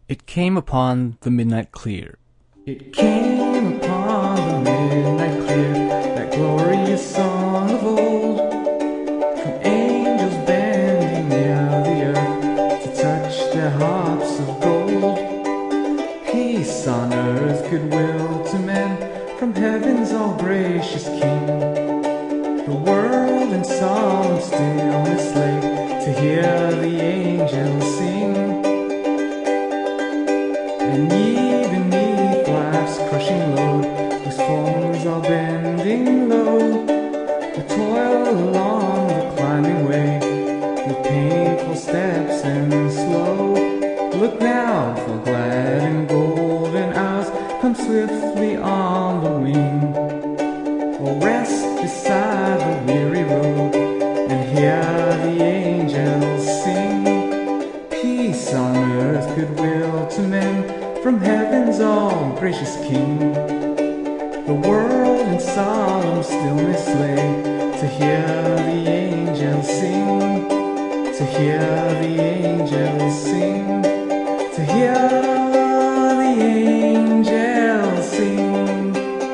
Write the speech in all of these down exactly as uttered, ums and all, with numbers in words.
It came upon the midnight clear. It came upon the midnight clear, that glorious song of old, from angels bending near the earth to touch their harps of gold. Peace on earth, goodwill to men, from heaven's all-gracious King. The world in solemn stillness lay to hear the angels sing. And ye beneath life's crushing load, whose forms are bending low, who toil along the climbing way with painful steps and slow, look now, for glad and golden hours come swiftly on the wing. Or rest beside the weary road and hear the angels sing. Peace on earth, goodwill to men, from heaven's all-gracious King. The world in solemn stillness lay to hear the angels sing, to hear the angels sing, to hear the angels sing.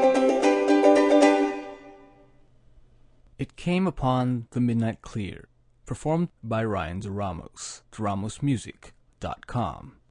It came upon the midnight clear. Performed by Ryan Zaramos. Zaramos Music dot com